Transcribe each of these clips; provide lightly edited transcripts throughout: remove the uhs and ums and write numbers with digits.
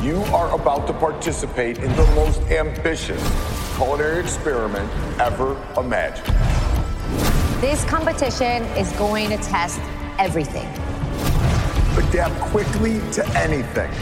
You are about to participate in the most ambitious culinary experiment ever imagined. This competition is going to test everything. Adapt quickly to anything.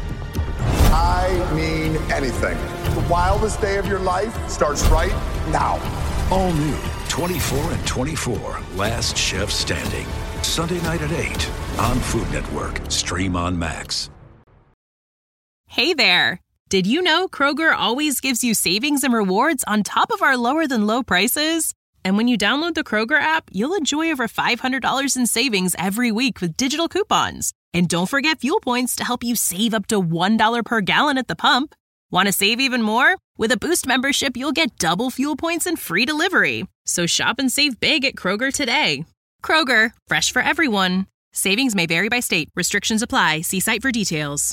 I mean anything. The wildest day of your life starts right now. All new 24 and 24, Last Chef Standing. Sunday night at 8 on Food Network. Stream on Max. Hey there. Did you know Kroger always gives you savings and rewards on top of our lower than low prices? And when you download the Kroger app, you'll enjoy over $500 in savings every week with digital coupons. And don't forget fuel points to help you save up to $1 per gallon at the pump. Want to save even more? With a Boost membership, you'll get double fuel points and free delivery. So shop and save big at Kroger today. Kroger, fresh for everyone. Savings may vary by state. Restrictions apply. See site for details.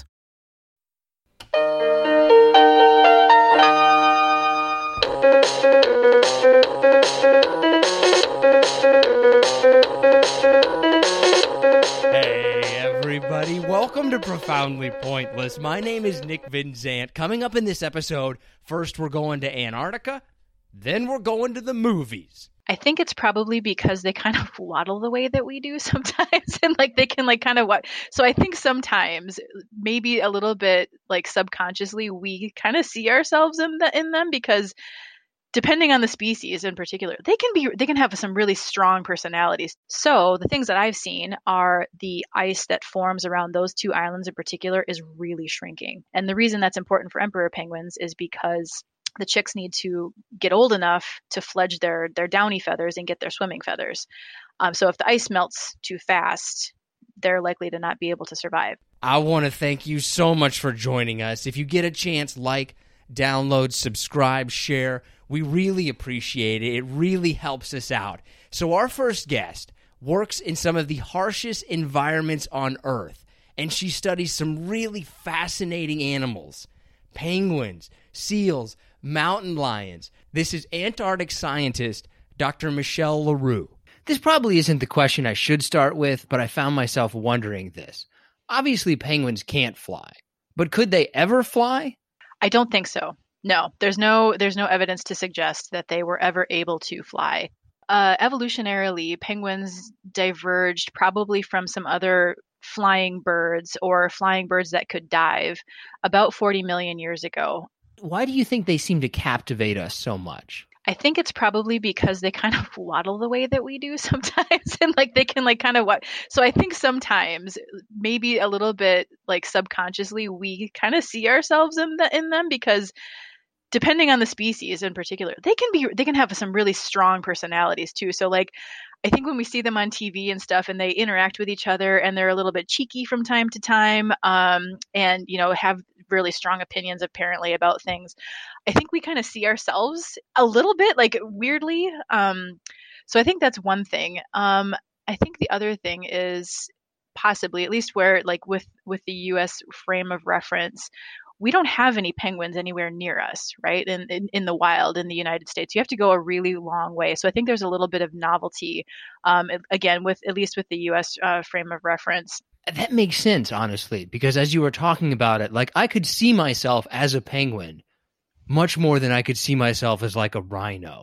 Hey everybody, welcome to Profoundly Pointless. My name is Nick Vinzant. Coming up in this episode, first we're going to Antarctica, then we're going to the movies. I think it's probably because they kind of waddle the way that we do sometimes, and like they can like kind of what. So I think sometimes, maybe a little bit like subconsciously, we kind of see ourselves in them because depending on the species in particular, they can have some really strong personalities. So the things that I've seen are the ice that forms around those two islands in particular is really shrinking, and the reason that's important for emperor penguins is because the chicks need to get old enough to fledge their downy feathers and get their swimming feathers. So if the ice melts too fast, they're likely to not be able to survive. I want to thank you so much for joining us. If you get a chance, like, download, subscribe, share. We really appreciate it. It really helps us out. So our first guest works in some of the harshest environments on Earth, and she studies some really fascinating animals. Penguins, seals, mountain lions. This is Antarctic scientist Dr. Michelle LaRue. This probably isn't the question I should start with, but I found myself wondering this. Obviously, penguins can't fly, but could they ever fly? I don't think so. No, there's no evidence to suggest that they were ever able to fly. Evolutionarily, penguins diverged probably from some other flying birds or flying birds that could dive about 40 million years ago. Why do you think they seem to captivate us so much? I think it's probably because they kind of waddle the way that we do sometimes, and like they can like kind of what. So I think sometimes, maybe a little bit like subconsciously, we kind of see ourselves in them because depending on the species in particular, they can have some really strong personalities too. So like, I think when we see them on TV and stuff and they interact with each other and they're a little bit cheeky from time to time, and, you know, have really strong opinions apparently about things, I think we kind of see ourselves a little bit like weirdly. So I think that's one thing. I think the other thing is possibly, at least where like with the US frame of reference, we don't have any penguins anywhere near us, right? In the wild in the United States, you have to go a really long way. So I think there's a little bit of novelty, again, at least with the U.S. Frame of reference. That makes sense, honestly, because as you were talking about it, like I could see myself as a penguin much more than I could see myself as like a rhino.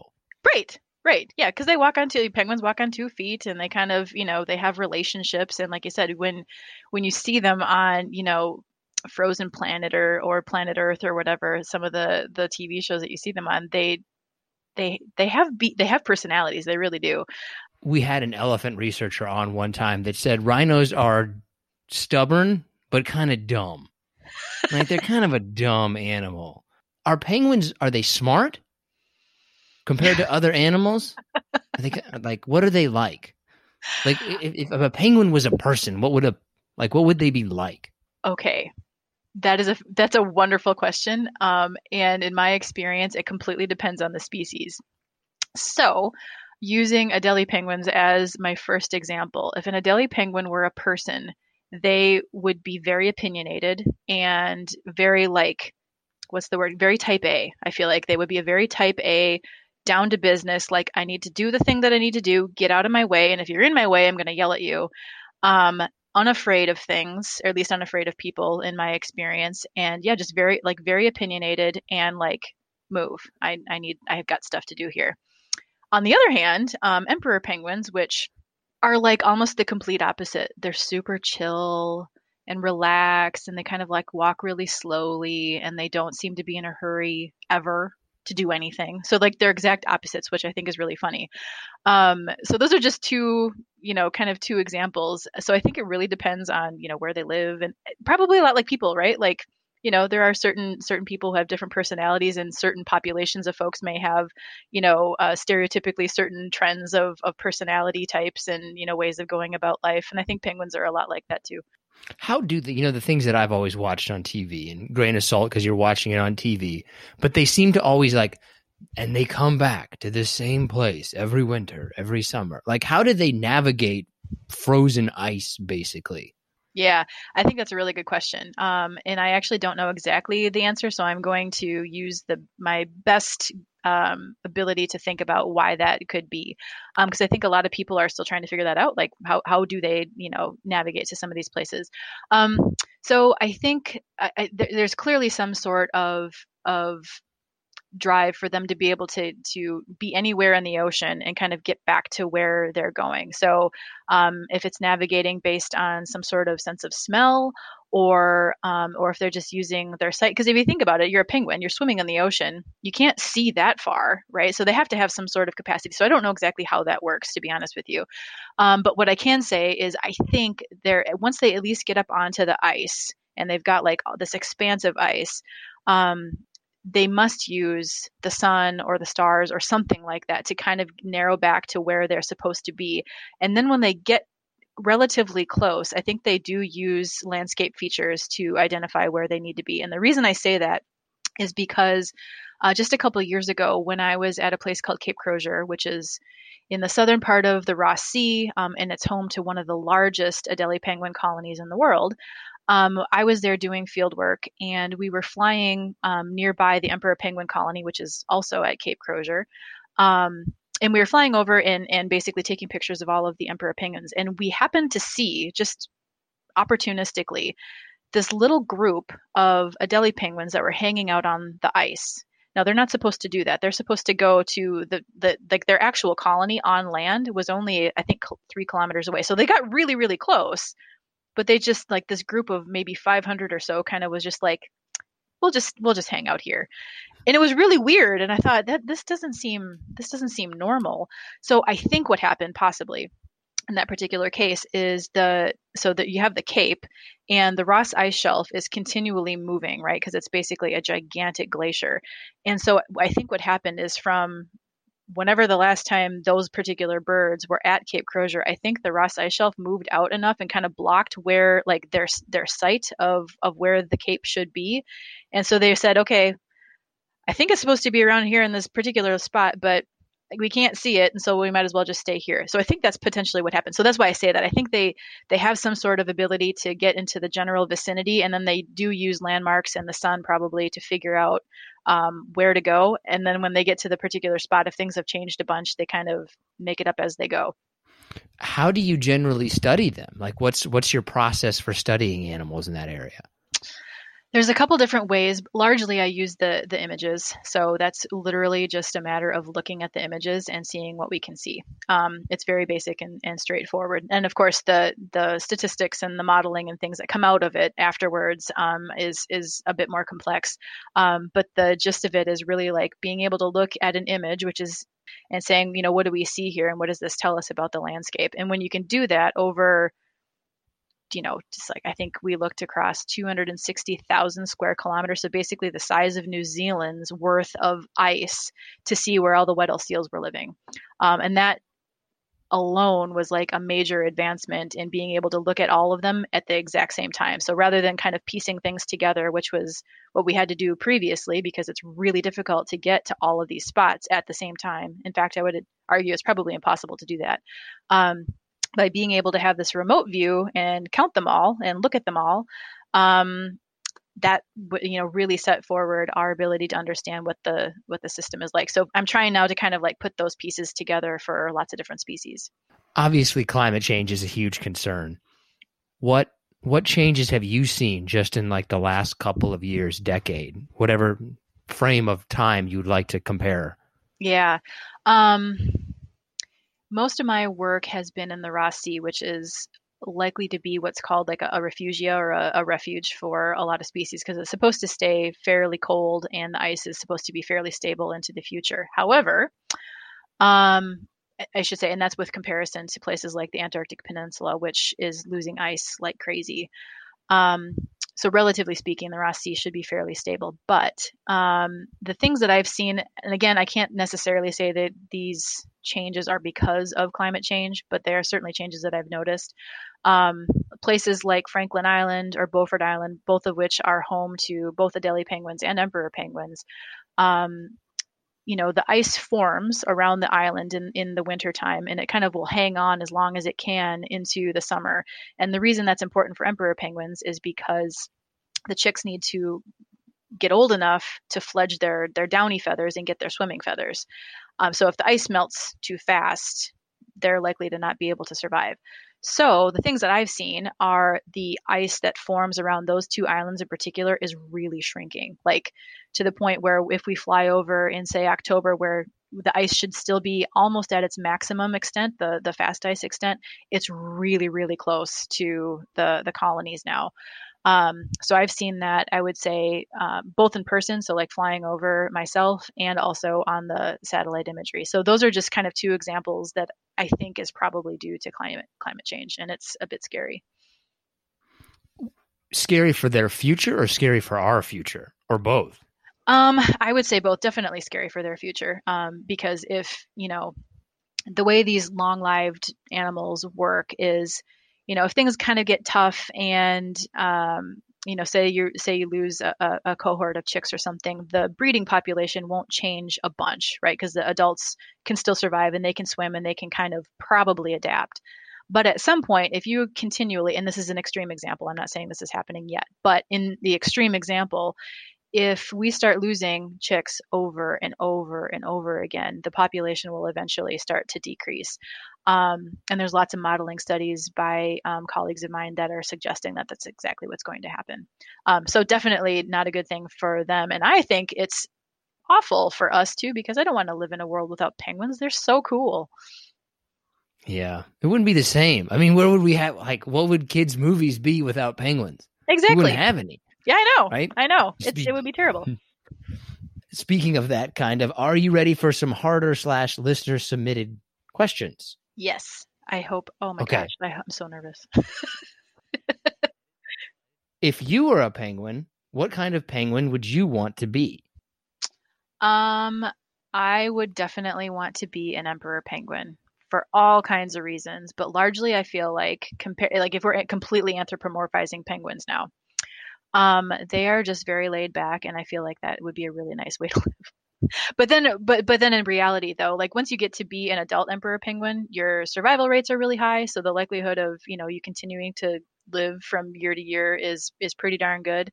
Right. Yeah, because penguins walk on 2 feet, and they kind of, you know, they have relationships. And like you said, when you see them on, you know, Frozen Planet or Planet Earth or whatever, some of the TV shows that you see them on, they have personalities. They really do. We had an elephant researcher on one time that said rhinos are stubborn but kind of dumb. Like they're kind of a dumb animal. Are penguins, are they smart compared to other animals? Like what are they like? Like if a penguin was a person, what would they be like? Okay. That's a wonderful question. And in my experience, it completely depends on the species. So using Adelie penguins as my first example, if an Adelie penguin were a person, they would be very opinionated and very very type A. I feel like they would be a very type A, down to business. Like, I need to do the thing that I need to do, get out of my way. And if you're in my way, I'm going to yell at you. unafraid of things, or at least unafraid of people in my experience. And yeah, just very opinionated and like, move. I've got stuff to do here. On the other hand, emperor penguins, which are like almost the complete opposite. They're super chill and relaxed, and they kind of like walk really slowly, and they don't seem to be in a hurry ever to do anything. So like they're exact opposites, which I think is really funny. So those are just two examples. So I think it really depends on, where they live, and probably a lot like people, right? Like, there are certain people who have different personalities, and certain populations of folks may have, stereotypically certain trends of personality types and, ways of going about life. And I think penguins are a lot like that too. How do the things that I've always watched on TV, and grain of salt because you're watching it on TV, but they seem to always and they come back to the same place every winter, every summer. Like, how do they navigate frozen ice, basically? Yeah, I think that's a really good question. And I actually don't know exactly the answer, so I'm going to use my best ability to think about why that could be. Because I think a lot of people are still trying to figure that out. Like, how do they, navigate to some of these places? So I think there's clearly some sort of drive for them to be able to be anywhere in the ocean and kind of get back to where they're going. So if it's navigating based on some sort of sense of smell, or if they're just using their sight, because if you think about it, you're a penguin, you're swimming in the ocean, you can't see that far, right? So they have to have some sort of capacity. So I don't know exactly how that works, to be honest with you. But what I can say is I think once they at least get up onto the ice and they've got like this expanse of ice, they must use the sun or the stars or something like that to kind of narrow back to where they're supposed to be. And then when they get relatively close, I think they do use landscape features to identify where they need to be. And the reason I say that is because just a couple of years ago, when I was at a place called Cape Crozier, which is in the southern part of the Ross Sea, and it's home to one of the largest Adelie penguin colonies in the world, I was there doing field work, and we were flying nearby the emperor penguin colony, which is also at Cape Crozier. And we were flying over and basically taking pictures of all of the emperor penguins. And we happened to see, just opportunistically, this little group of Adelie penguins that were hanging out on the ice. Now, they're not supposed to do that. They're supposed to go to their actual colony on land was only, I think, 3 kilometers away. So they got really, really close. But they just, like, this group of maybe 500 or so kind of was just like, we'll just hang out here. And it was really weird. And I thought that this doesn't seem normal. So I think what happened possibly in that particular case is so that you have the Cape, and the Ross Ice Shelf is continually moving, right? Because it's basically a gigantic glacier. And so I think what happened is, from whenever the last time those particular birds were at Cape Crozier, I think the Ross Ice Shelf moved out enough and kind of blocked where, like, their sight of where the Cape should be. And so they said, okay, I think it's supposed to be around here in this particular spot, but we can't see it, and so we might as well just stay here. So I think that's potentially what happened. So that's why I say that. I think they have some sort of ability to get into the general vicinity, and then they do use landmarks and the sun probably to figure out where to go. And then when they get to the particular spot, if things have changed a bunch, they kind of make it up as they go. How do you generally study them? Like, what's your process for studying animals in that area? There's a couple different ways. Largely, I use the images. So that's literally just a matter of looking at the images and seeing what we can see. It's very basic and straightforward. And of course, the statistics and the modeling and things that come out of it afterwards is a bit more complex. But the gist of it is really like being able to look at an image, and saying, what do we see here, and what does this tell us about the landscape? And when you can do that over, just like, I think we looked across 260,000 square kilometers. So basically the size of New Zealand's worth of ice to see where all the Weddell seals were living. And that alone was like a major advancement in being able to look at all of them at the exact same time. So rather than kind of piecing things together, which was what we had to do previously, because it's really difficult to get to all of these spots at the same time. In fact, I would argue it's probably impossible to do that. By being able to have this remote view and count them all and look at them all, that really set forward our ability to understand what the system is like. So I'm trying now to kind of like put those pieces together for lots of different species. Obviously, climate change is a huge concern. what changes have you seen just in like the last couple of years, decade, whatever frame of time you'd like to compare? Yeah. Most of my work has been in the Ross Sea, which is likely to be what's called like a refugia or a refuge for a lot of species because it's supposed to stay fairly cold and the ice is supposed to be fairly stable into the future. However, I should say, and that's with comparison to places like the Antarctic Peninsula, which is losing ice like crazy. So relatively speaking, the Ross Sea should be fairly stable. But the things that I've seen, and again, I can't necessarily say that these changes are because of climate change, but they are certainly changes that I've noticed. Places like Franklin Island or Beaufort Island, both of which are home to both Adelie penguins and emperor penguins, the ice forms around the island in the wintertime, and it kind of will hang on as long as it can into the summer. And the reason that's important for emperor penguins is because the chicks need to get old enough to fledge their downy feathers and get their swimming feathers. So if the ice melts too fast, they're likely to not be able to survive. So the things that I've seen are the ice that forms around those two islands in particular is really shrinking, like to the point where if we fly over in, say, October, where the ice should still be almost at its maximum extent, the fast ice extent, it's really, really close to the colonies now. So I've seen that, I would say, both in person, so like flying over myself, and also on the satellite imagery. So those are just kind of two examples that I think is probably due to climate change, and it's a bit scary. Scary for their future or scary for our future, or both? I would say both. Definitely scary for their future, because if, the way these long-lived animals work is, if things kind of get tough and, say you lose a cohort of chicks or something, the breeding population won't change a bunch, right? Because the adults can still survive and they can swim and they can kind of probably adapt. But at some point, if you continually, and this is an extreme example, I'm not saying this is happening yet, but in the extreme example, if we start losing chicks over and over and over again, the population will eventually start to decrease. And there's lots of modeling studies by colleagues of mine that are suggesting that that's exactly what's going to happen. So definitely not a good thing for them. And I think it's awful for us too, because I don't want to live in a world without penguins. They're so cool. Yeah, it wouldn't be the same. I mean, where would we have, what would kids' movies be without penguins? Exactly. We wouldn't have any. Yeah, I know. Right? I know. It would be terrible. Speaking of that kind of, are you ready for some harder / listener submitted questions? Yes, I hope. Oh my gosh, I'm so nervous. If you were a penguin, what kind of penguin would you want to be? I would definitely want to be an emperor penguin for all kinds of reasons, but largely I feel like if we're completely anthropomorphizing penguins now, they are just very laid back, and I feel like that would be a really nice way to live. But then in reality though, like once you get to be an adult emperor penguin, your survival rates are really high, so the likelihood of, you continuing to live from year to year is pretty darn good.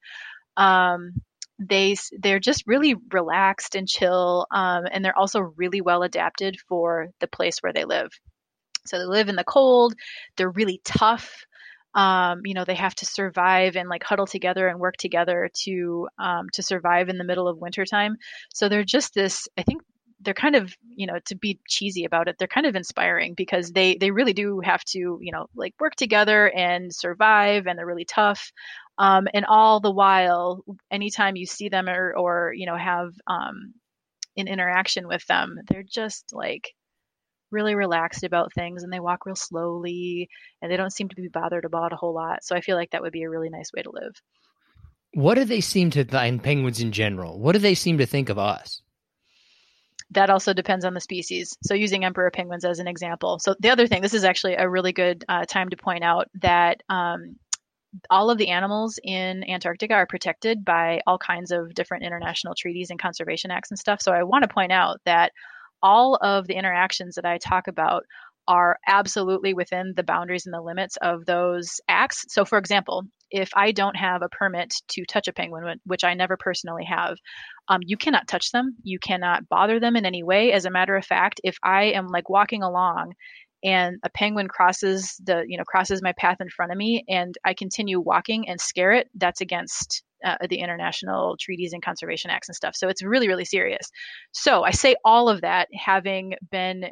They're just really relaxed and chill, and they're also really well adapted for the place where they live. So they live in the cold, they're really tough. They have to survive and like huddle together and work together to survive in the middle of wintertime. So they're just this, I think they're kind of, to be cheesy about it, they're kind of inspiring because they really do have to, like work together and survive, and they're really tough. And all the while, anytime you see them or have an interaction with them, they're just like really relaxed about things, and they walk real slowly, and they don't seem to be bothered about a whole lot. So I feel like that would be a really nice way to live. What do they seem to, and penguins in general, what do they seem to think of us? That also depends on the species. So using emperor penguins as an example. So the other thing, this is actually a really good time to point out that all of the animals in Antarctica are protected by all kinds of different international treaties and conservation acts and stuff. So I want to point out that all of the interactions that I talk about are absolutely within the boundaries and the limits of those acts. So for example, if I don't have a permit to touch a penguin, which I never personally have, you cannot touch them. You cannot bother them in any way. As a matter of fact, if I am like walking along and a penguin crosses my path in front of me, and I continue walking and scare it, that's against the international treaties and conservation acts and stuff. So it's really, really serious. So I say all of that, having been,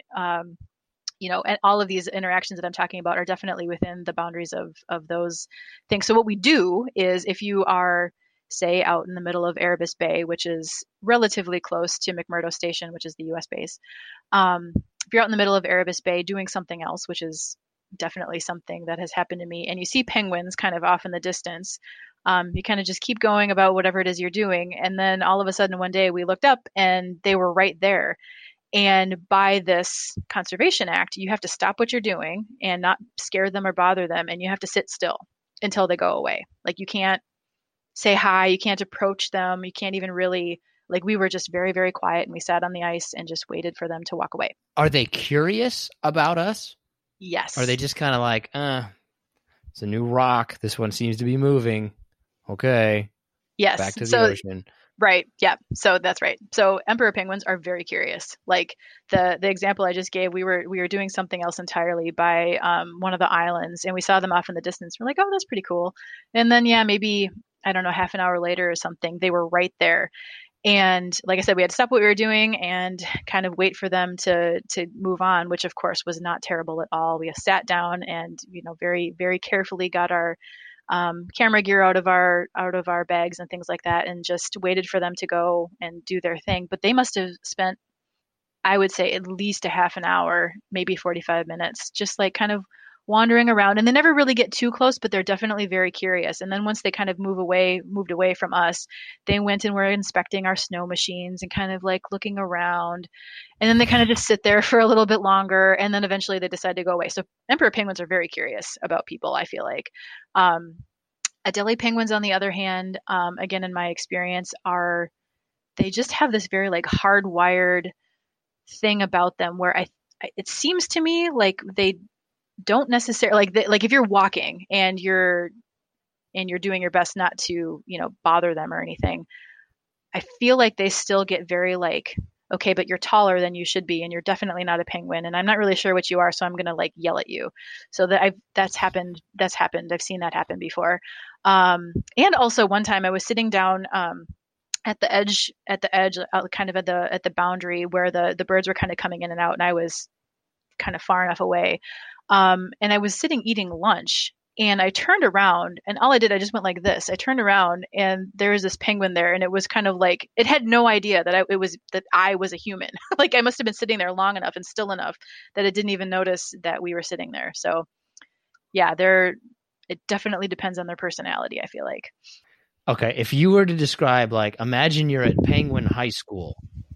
and all of these interactions that I'm talking about are definitely within the boundaries of those things. So what we do is, if you are, say, out in the middle of Erebus Bay, which is relatively close to McMurdo Station, which is the U.S. base, if you're out in the middle of Erebus Bay doing something else, which is definitely something that has happened to me, and you see penguins kind of off in the distance, you kind of just keep going about whatever it is you're doing. And then all of a sudden one day we looked up and they were right there. And by this conservation act, you have to stop what you're doing and not scare them or bother them. And you have to sit still until they go away. Like, you can't say hi, you can't approach them, you can't even really, like, we were just very, very quiet, and we sat on the ice and just waited for them to walk away. Are they curious about us? Yes. Or are they just kind of like, it's a new rock, this one seems to be moving. Okay. Yes. Back to the ocean. Right. Yeah. So that's right. So emperor penguins are very curious. Like the example I just gave, we were doing something else entirely by one of the islands, and we saw them off in the distance. We're like, oh, that's pretty cool. And then, maybe, I don't know, half an hour later or something, they were right there. And like I said, we had to stop what we were doing and kind of wait for them to move on, which of course was not terrible at all. We sat down and, very, very carefully got our camera gear out of our bags and things like that, and just waited for them to go and do their thing. But they must have spent, I would say, at least a half an hour, maybe 45 minutes, just like kind of wandering around. And they never really get too close, but they're definitely very curious. And then once they kind of moved away from us, they went and were inspecting our snow machines and kind of like looking around. And then they kind of just sit there for a little bit longer, and then eventually they decide to go away. So emperor penguins are very curious about people, I feel like. Adelie penguins, on the other hand, again, in my experience, they just have this very like hardwired thing about them where it seems to me like they don't necessarily like if you're walking and you're doing your best not to, bother them or anything, I feel like they still get very like, okay, but you're taller than you should be, and you're definitely not a penguin, and I'm not really sure what you are, so I'm going to like yell at you. So that's happened. I've seen that happen before. And also one time I was sitting down, at the edge, kind of at the boundary where the birds were kind of coming in and out, and I was kind of far enough away. And I was sitting eating lunch, and I turned around, and I just went like this. I turned around, and there was this penguin there, and it was kind of like, it had no idea that I was a human. Like, I must have been sitting there long enough and still enough that it didn't even notice that we were sitting there. So yeah, it definitely depends on their personality, I feel like. Okay. If you were to describe, like, imagine you're at Penguin High School,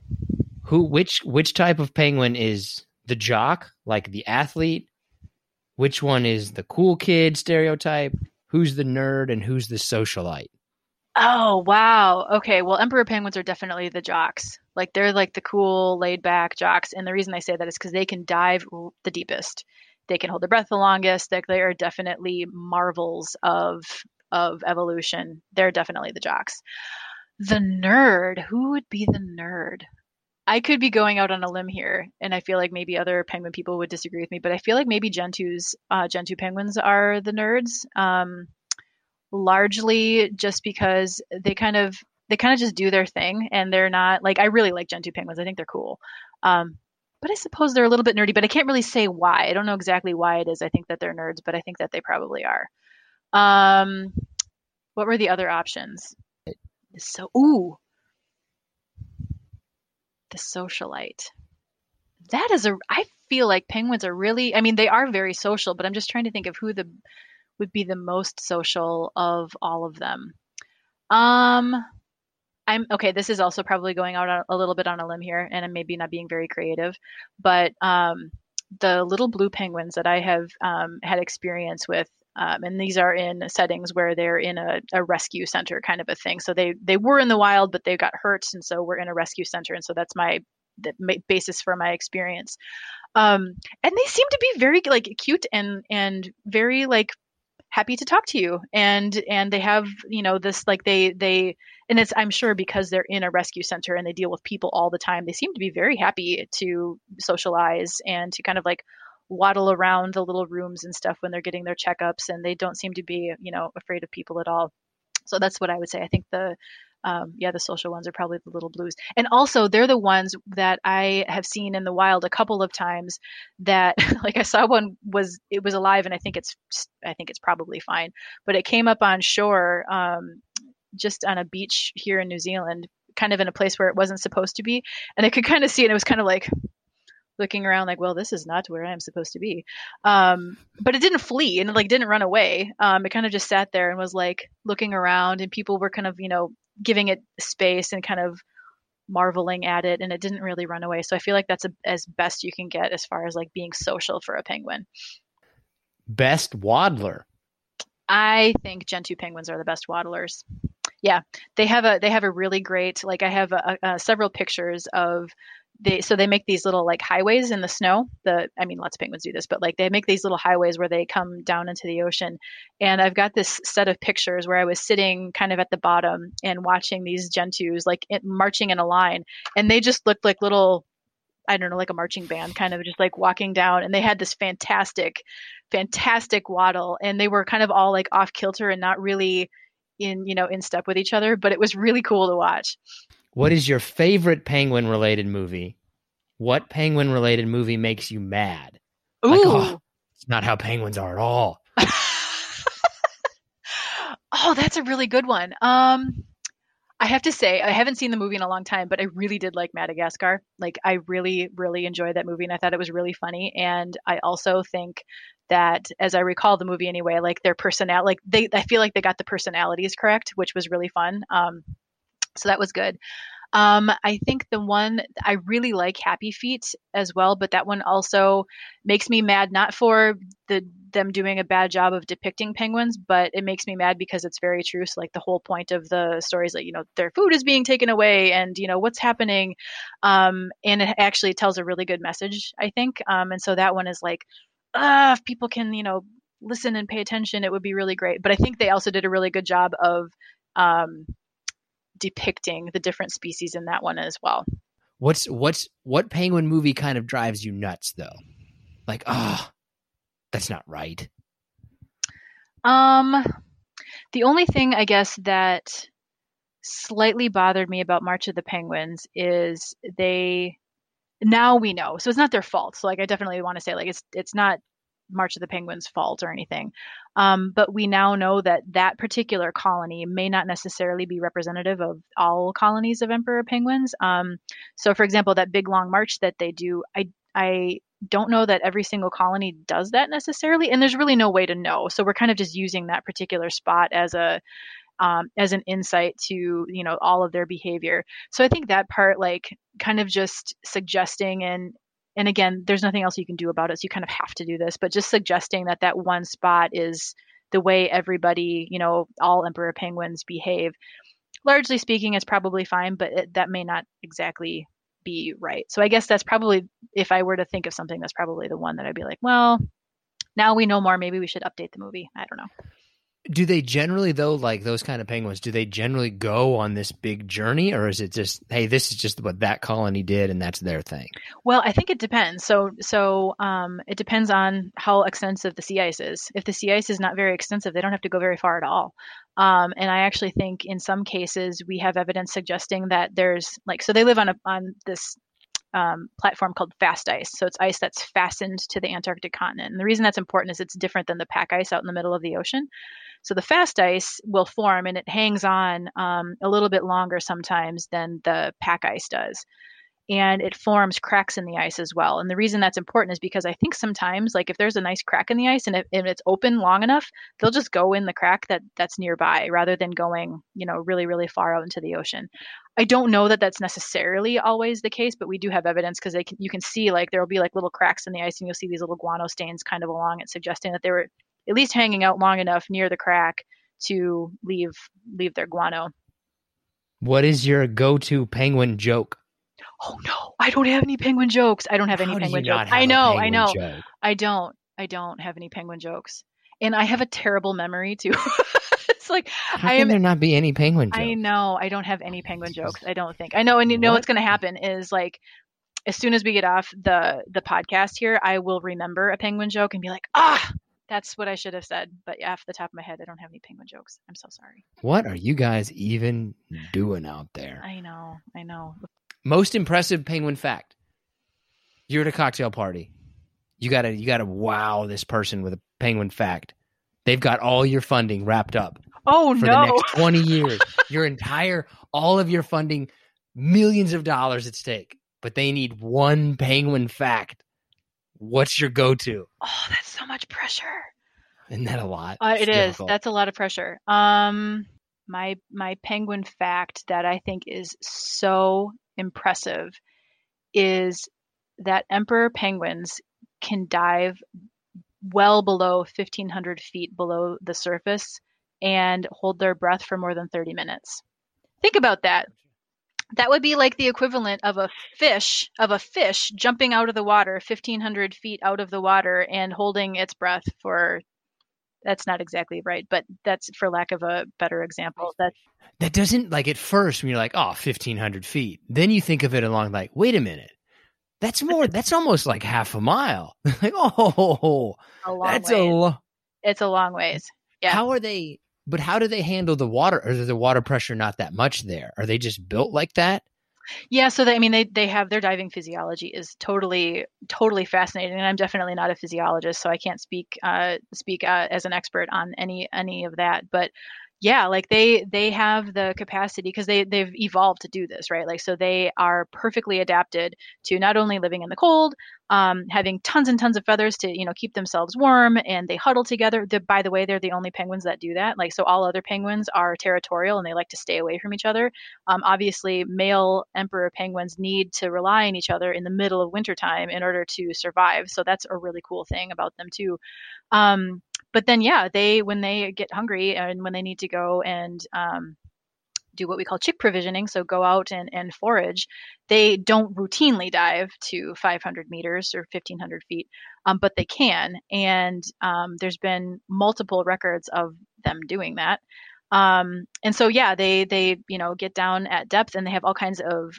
which type of penguin is the jock, like the athlete? Which one is the cool kid stereotype? Who's the nerd and who's the socialite? Oh, wow. Okay. Well, emperor penguins are definitely the jocks. Like, they're like the cool, laid back jocks. And the reason I say that is because they can dive the deepest. They can hold their breath the longest. They are definitely marvels of evolution. They're definitely the jocks. The nerd, who would be the nerd? I could be going out on a limb here, and I feel like maybe other penguin people would disagree with me, but I feel like maybe Gentoo penguins are the nerds, largely just because they kind of just do their thing, and they're not like, I really like Gentoo penguins. I think they're cool. But I suppose they're a little bit nerdy, but I can't really say why. I don't know exactly why it is I think that they're nerds, but I think that they probably are. What were the other options? The socialite. I feel like penguins are really, I mean, they are very social, but I'm just trying to think of who would be the most social of all of them. Okay, this is also probably going out a little bit on a limb here, and I'm maybe not being very creative, but the little blue penguins that I have had experience with, and these are in settings where they're in a rescue center kind of a thing. So they were in the wild, but they got hurt, and so we're in a rescue center, and so that's the basis for my experience. And they seem to be very like cute and very like happy to talk to you, and they have this like they and it's, I'm sure because they're in a rescue center and they deal with people all the time, they seem to be very happy to socialize and to kind of like waddle around the little rooms and stuff when they're getting their checkups, and they don't seem to be, afraid of people at all. So that's what I would say. I think the social ones are probably the little blues. And also they're the ones that I have seen in the wild a couple of times that like I saw one it was alive, and I think it's probably fine, but it came up on shore, just on a beach here in New Zealand, kind of in a place where it wasn't supposed to be. And I could kind of see, and it was kind of like looking around like, well, this is not where I'm supposed to be. But it didn't flee and it didn't run away. It kind of just sat there and was like looking around, and people were kind of, giving it space and kind of marveling at it, and it didn't really run away. So I feel like that's as best you can get as far as like being social for a penguin. Best waddler. I think Gentoo penguins are the best waddlers. Yeah, they have a really great, like I have several pictures of they make these little like highways in the snow. Lots of penguins do this, but like they make these little highways where they come down into the ocean. And I've got this set of pictures where I was sitting kind of at the bottom and watching these Gentoos marching in a line, and they just looked like little, I don't know, like a marching band, kind of just like walking down. And they had this fantastic waddle, and they were kind of all like off kilter and not really in step with each other, but it was really cool to watch. What is your favorite penguin related movie? What penguin related movie makes you mad? Ooh. It's not how penguins are at all. Oh, that's a really good one. I have to say, I haven't seen the movie in a long time, but I really did like Madagascar. Like I really, really enjoyed that movie, and I thought it was really funny. And I also think that, as I recall the movie anyway, like their personality, I feel like they got the personalities correct, which was really fun. So that was good. I think the one I really like Happy Feet as well, but that one also makes me mad, not for them doing a bad job of depicting penguins, but it makes me mad because it's very true. So like the whole point of the story is like, their food is being taken away and, what's happening. And it actually tells a really good message, I think. And so that one is like, if people can, listen and pay attention, it would be really great. But I think they also did a really good job of, depicting the different species in that one as well. What penguin movie kind of drives you nuts though? Like, that's not right. The only thing I guess that slightly bothered me about March of the Penguins is now we know, so it's not their fault. So like, I definitely want to say like, it's not March of the Penguins' fault or anything. But we now know that particular colony may not necessarily be representative of all colonies of emperor penguins. So for example, that big long march that they do, I don't know that every single colony does that necessarily, and there's really no way to know. So we're kind of just using that particular spot as an insight to, all of their behavior. So I think that part, like kind of just suggesting and again, there's nothing else you can do about it. So you kind of have to do this, but just suggesting that one spot is the way everybody, all emperor penguins behave. Largely speaking, it's probably fine, but that may not exactly be right. So I guess that's probably, if I were to think of something, that's probably the one that I'd be like, well, now we know more. Maybe we should update the movie. I don't know. Do they generally, though, like those kind of penguins, do they generally go on this big journey, or is it just, hey, this is just what that colony did and that's their thing? Well, I think it depends. So it depends on how extensive the sea ice is. If the sea ice is not very extensive, they don't have to go very far at all. And I actually think in some cases we have evidence suggesting that there's so they live on this platform called fast ice. So it's ice that's fastened to the Antarctic continent. And the reason that's important is it's different than the pack ice out in the middle of the ocean. So the fast ice will form and it hangs on a little bit longer sometimes than the pack ice does. And it forms cracks in the ice as well. And the reason that's important is because I think sometimes, like if there's a nice crack in the ice and it's open long enough, they'll just go in the crack that's nearby rather than going, really, really far out into the ocean. I don't know that that's necessarily always the case, but we do have evidence because you can see like there will be like little cracks in the ice and you'll see these little guano stains kind of along it, suggesting that they were at least hanging out long enough near the crack to leave their guano. What is your go-to penguin joke? Oh no, I don't have any penguin jokes. I don't have any penguin jokes. I know. Joke? I don't have any penguin jokes. And I have a terrible memory too. It's like, how can there not be any penguin jokes? I know. I don't have any penguin jokes. I don't think. I know. And what's going to happen is like, as soon as we get off the podcast here, I will remember a penguin joke and be like, that's what I should have said. But off the top of my head, I don't have any penguin jokes. I'm so sorry. What are you guys even doing out there? I know. Most impressive penguin fact. You're at a cocktail party. You gotta wow this person with a penguin fact. They've got all your funding wrapped up. Oh, for no. the next 20 years. All of your funding, millions of dollars at stake. But they need one penguin fact. What's your go-to? Oh, that's so much pressure. Isn't that a lot? It is. That's a lot of pressure. My penguin fact that I think is so impressive is that emperor penguins can dive well below 1,500 feet below the surface and hold their breath for more than 30 minutes. Think about that. That would be like the equivalent of a fish jumping out of the water 1,500 feet out of the water and holding its breath for, that's not exactly right, but that's for lack of a better example. That doesn't, like, at first when you're like, 1,500 feet, then you think of it along like, wait a minute, that's almost like half a mile. Like, it's a long ways. Yeah. How do they handle the water? Or is the water pressure not that much there? Are they just built like that? Yeah, so they have their diving physiology is totally fascinating, and I'm definitely not a physiologist, so I can't speak as an expert on any of that. But yeah, like they have the capacity because they've evolved to do this, right? Like, so they are perfectly adapted to not only living in the cold, having tons and tons of feathers to, keep themselves warm, and they huddle together. By the way, they're the only penguins that do that. Like, so all other penguins are territorial and they like to stay away from each other. Obviously, male emperor penguins need to rely on each other in the middle of wintertime in order to survive. So that's a really cool thing about them too. But then, yeah, when they get hungry and when they need to go and do what we call chick provisioning, so go out and forage, they don't routinely dive to 500 meters or 1,500 feet, but they can. And there's been multiple records of them doing that. And so, yeah, they get down at depth, and they have all kinds of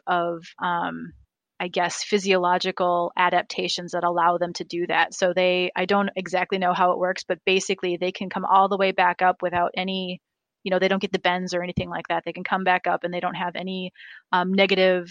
I guess, physiological adaptations that allow them to do that. So I don't exactly know how it works, but basically they can come all the way back up without any, they don't get the bends or anything like that. They can come back up and they don't have any negative,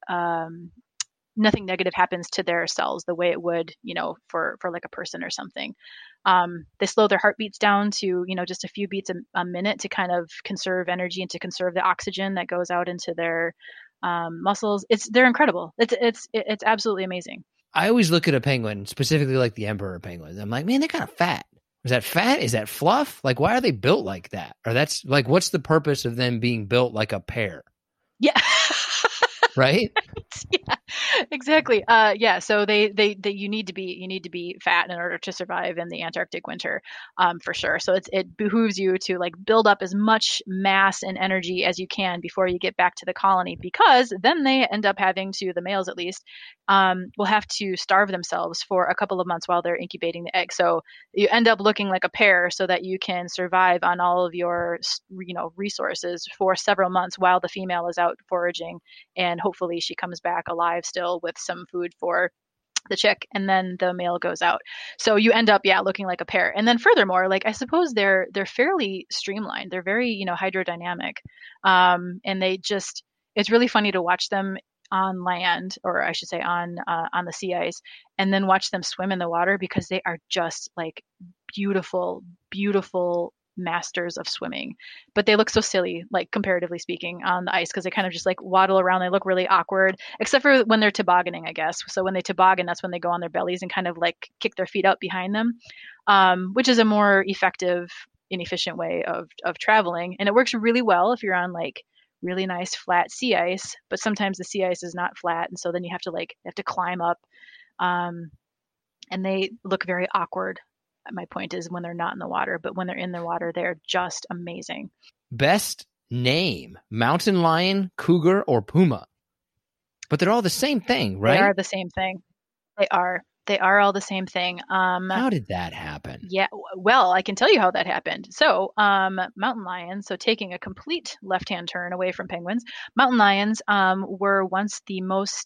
nothing negative happens to their cells the way it would, for like a person or something. They slow their heartbeats down to, just a few beats a minute to kind of conserve energy and to conserve the oxygen that goes out into their muscles. They're incredible. It's absolutely amazing. I always look at a penguin, specifically like the emperor penguins. I'm like, man, they're kind of fat. Is that fat? Is that fluff? Like, why are they built like that? Or that's like, what's the purpose of them being built like a pear? Yeah. Right? Yeah, exactly. Yeah. So you need to be fat in order to survive in the Antarctic winter, for sure. So it behooves you to like build up as much mass and energy as you can before you get back to the colony, because then they end up having to, the males at least, will have to starve themselves for a couple of months while they're incubating the egg. So you end up looking like a pear so that you can survive on all of your, resources for several months while the female is out foraging, and hopefully she comes back alive still with some food for the chick, and then the male goes out. So you end up, looking like a pear. And then furthermore, like, I suppose they're fairly streamlined. They're very, hydrodynamic. And it's really funny to watch them on land, or I should say on the sea ice, and then watch them swim in the water, because they are just like beautiful, beautiful masters of swimming. But they look so silly, like comparatively speaking, on the ice, because they kind of just like waddle around. They look really awkward, except for when they're tobogganing, I guess. So when they toboggan, that's when they go on their bellies and kind of like kick their feet up behind them, which is a more effective and efficient way of traveling. And it works really well if you're on like really nice flat sea ice, but sometimes the sea ice is not flat, and so then you have to climb up, and they look very awkward. My point is when they're not in the water, but when they're in the water, they're just amazing. Best name: mountain lion, cougar, or puma? But they're all the same thing, right? They are the same thing. They are all the same thing. How did that happen? Yeah, well, I can tell you how that happened. So, mountain lions, so taking a complete left-hand turn away from penguins, mountain lions were once the most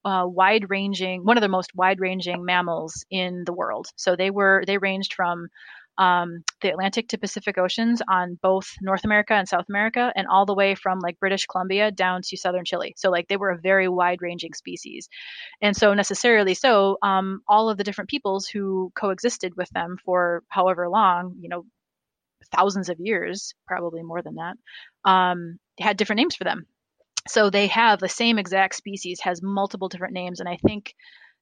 one of the most wide-ranging mammals in the world. So they ranged from the Atlantic to Pacific Oceans on both North America and South America, and all the way from like British Columbia down to southern Chile. So like they were a very wide-ranging species. And so necessarily so, all of the different peoples who coexisted with them for however long, thousands of years, probably more than that, had different names for them. So they have the same exact species has multiple different names. And I think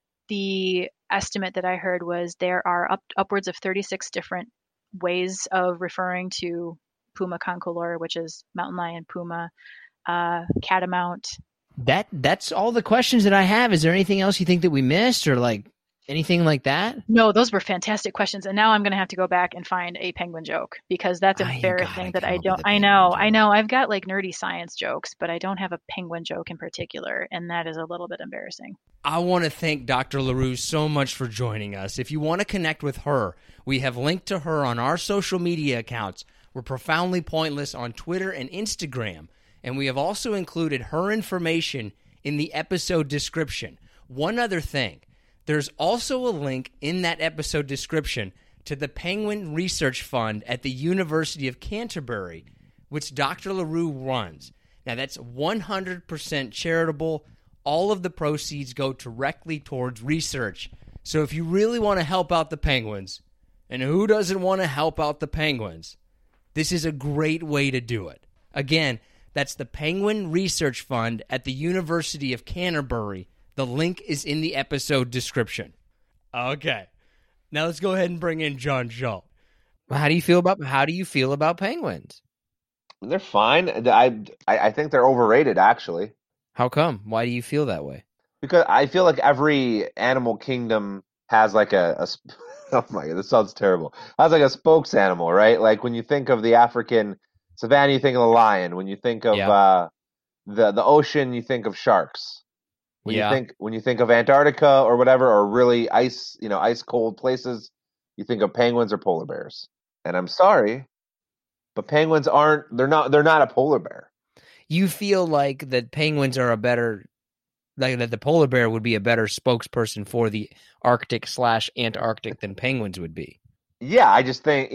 the estimate that I heard was there are upwards of 36 different ways of referring to Puma concolor, which is mountain lion, puma, catamount. That's all the questions that I have. Is there anything else you think that we missed, or like anything like that? No, those were fantastic questions. And now I'm going to have to go back and find a penguin joke, because that's embarrassing that I don't. I know. I've got like nerdy science jokes, but I don't have a penguin joke in particular. And that is a little bit embarrassing. I want to thank Dr. LaRue so much for joining us. If you want to connect with her, we have linked to her on our social media accounts. We're Profoundly Pointless on Twitter and Instagram. And we have also included her information in the episode description. One other thing. There's also a link in that episode description to the Penguin Research Fund at the University of Canterbury, which Dr. LaRue runs. Now, that's 100% charitable. All of the proceeds go directly towards research. So if you really want to help out the penguins, and who doesn't want to help out the penguins, this is a great way to do it. Again, that's the Penguin Research Fund at the University of Canterbury. The link is in the episode description. Okay. Now let's go ahead and bring in John Schultz. How do you feel about penguins? They're fine. I think they're overrated, actually. How come? Why do you feel that way? Because I feel like every animal kingdom has like a oh my God, this sounds terrible. Has like a spokes animal, right? Like when you think of the African savanna, you think of the lion. When you think of the ocean, you think of sharks. When you think of Antarctica or whatever, or really ice cold places, you think of penguins or polar bears. And I'm sorry, but penguins they're not a polar bear. You feel like that penguins are that the polar bear would be a better spokesperson for the Arctic/Antarctic than penguins would be. Yeah, I just think,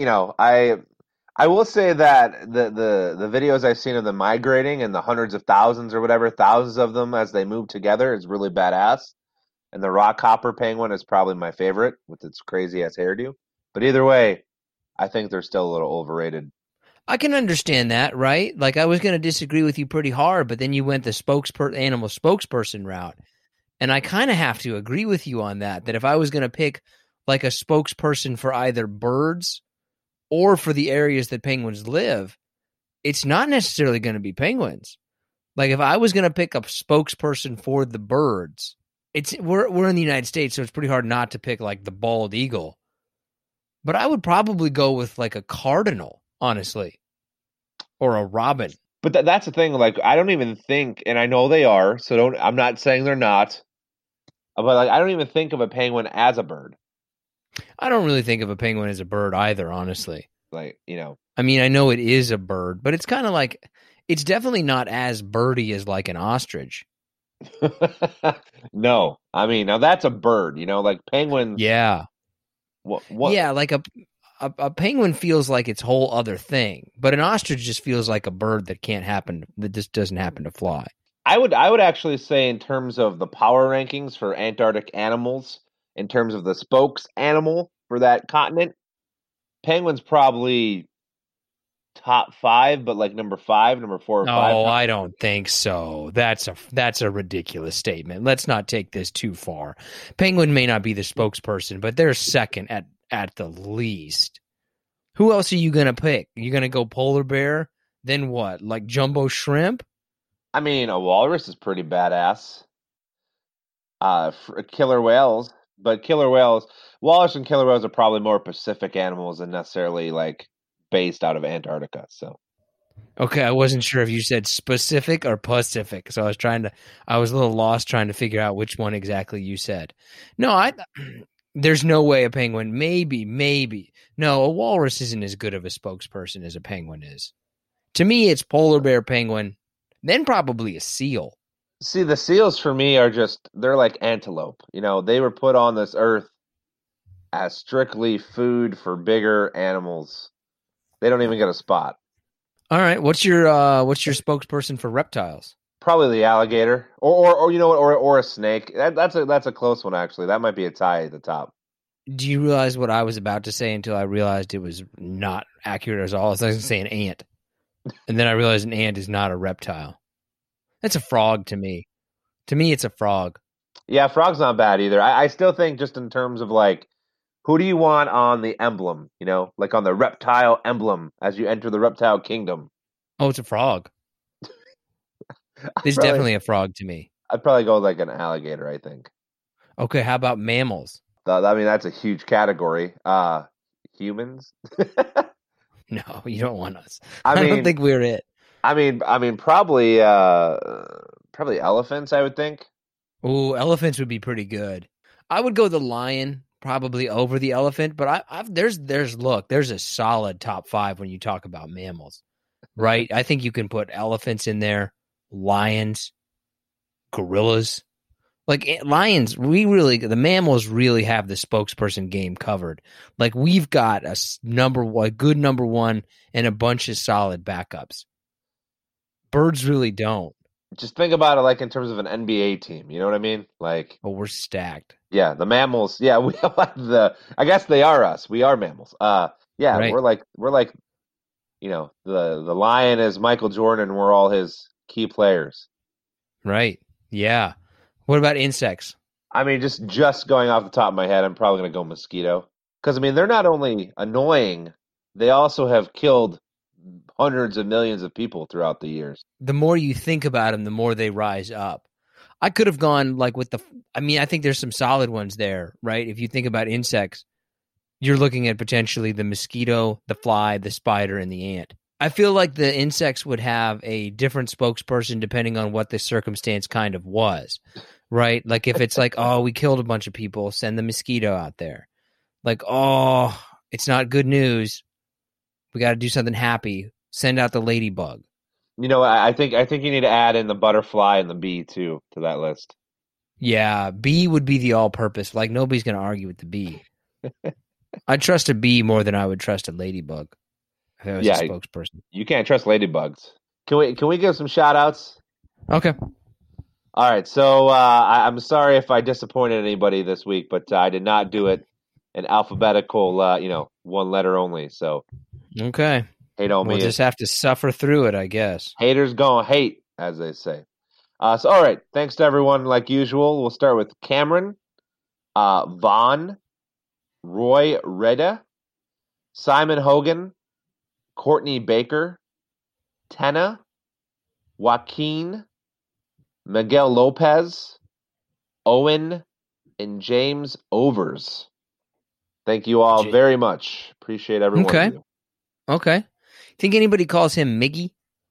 I will say that the videos I've seen of them migrating and the hundreds of thousands or whatever, thousands of them as they move together is really badass. And the rockhopper penguin is probably my favorite with its crazy ass hairdo. But either way, I think they're still a little overrated. I can understand that, right? Like I was going to disagree with you pretty hard, but then you went the animal spokesperson route. And I kind of have to agree with you on that if I was going to pick like a spokesperson for either birds or for the areas that penguins live, it's not necessarily going to be penguins. Like if I was going to pick a spokesperson for the birds, we're in the United States, so it's pretty hard not to pick like the bald eagle. But I would probably go with like a cardinal, honestly, or a robin. But that's the thing. Like I don't even think, and I know they are, so I'm not saying they're not. But like I don't even think of a penguin as a bird. I don't really think of a penguin as a bird either, honestly. Like, I mean, I know it is a bird, but it's kind of like, it's definitely not as birdy as like an ostrich. No. I mean, now that's a bird, like penguins. Yeah. What? Yeah, like a penguin feels like its whole other thing, but an ostrich just feels like a bird that just doesn't happen to fly. I would actually say in terms of the power rankings for Antarctic animals, in terms of the spokes animal for that continent, penguin's probably top 5, but like number 5, number 4 or 5. No, I don't think so. That's a ridiculous statement. Let's not take this too far. Penguin may not be the spokesperson, but they're second at the least. Who else are you going to pick? You're going to go polar bear? Then what? Like jumbo shrimp? I mean, a walrus is pretty badass. Killer whales. But walrus and killer whales are probably more Pacific animals than necessarily like based out of Antarctica. So, okay, I wasn't sure if you said specific or Pacific, so I was a little lost trying to figure out which one exactly you said. No, there's no way a penguin. Maybe. No, a walrus isn't as good of a spokesperson as a penguin is. To me, it's polar bear, penguin, then probably a seal. See, the seals for me are they're like antelope. They were put on this earth as strictly food for bigger animals. They don't even get a spot. All right, what's your spokesperson for reptiles? Probably the alligator, or you know what, or a snake. That's a close one actually. That might be a tie at the top. Do you realize what I was about to say until I realized it was not accurate at all? I was going to say an ant, and then I realized an ant is not a reptile. That's a frog to me. To me, it's a frog. Yeah, frog's not bad either. I still think just in terms of like, who do you want on the emblem? Like on the reptile emblem as you enter the reptile kingdom. Oh, it's a frog. It's definitely a frog to me. I'd probably go with like an alligator, I think. Okay, how about mammals? I mean, that's a huge category. Humans? No, you don't want us. I don't think we're it. I mean, probably elephants, I would think. Oh, elephants would be pretty good. I would go the lion probably over the elephant, but there's a solid top 5 when you talk about mammals, right? I think you can put elephants in there, lions, gorillas. Like lions, the mammals really have the spokesperson game covered. Like we've got a good number 1 and a bunch of solid backups. Birds really don't. Just think about it like in terms of an NBA team. You know what I mean? Like, but we're stacked. Yeah, the mammals. Yeah, we have I guess they are us. We are mammals. Yeah, right. we're like the lion is Michael Jordan. We're all his key players. Right. Yeah. What about insects? I mean, just going off the top of my head, I'm probably going to go mosquito. Because, I mean, they're not only annoying, they also have killed hundreds of millions of people throughout the years. The more you think about them, the more they rise up. I could have gone like with I think there's some solid ones there, right? If you think about insects, you're looking at potentially the mosquito, the fly, the spider, and the ant. I feel like the insects would have a different spokesperson depending on what the circumstance kind of was, right? Like if it's like, oh, we killed a bunch of people, send the mosquito out there. Like, oh, it's not good news. We got to do something happy. Send out the ladybug. I think you need to add in the butterfly and the bee too to that list. Yeah, bee would be the all-purpose. Like nobody's going to argue with the bee. I'd trust a bee more than I would trust a ladybug. If I was a spokesperson. You can't trust ladybugs. Can we give some shout outs? Okay. All right. So I'm sorry if I disappointed anybody this week, but I did not do it in alphabetical, one letter only. So okay. Hate on me. We'll just have to suffer through it, I guess. Haters gonna hate, as they say. So all right. Thanks to everyone like usual. We'll start with Cameron, Vaughn, Roy Reda, Simon Hogan, Courtney Baker, Tenna, Joaquin, Miguel Lopez, Owen, and James Overs. Thank you all very much. Appreciate everyone. Okay. Okay. Think anybody calls him Miggy?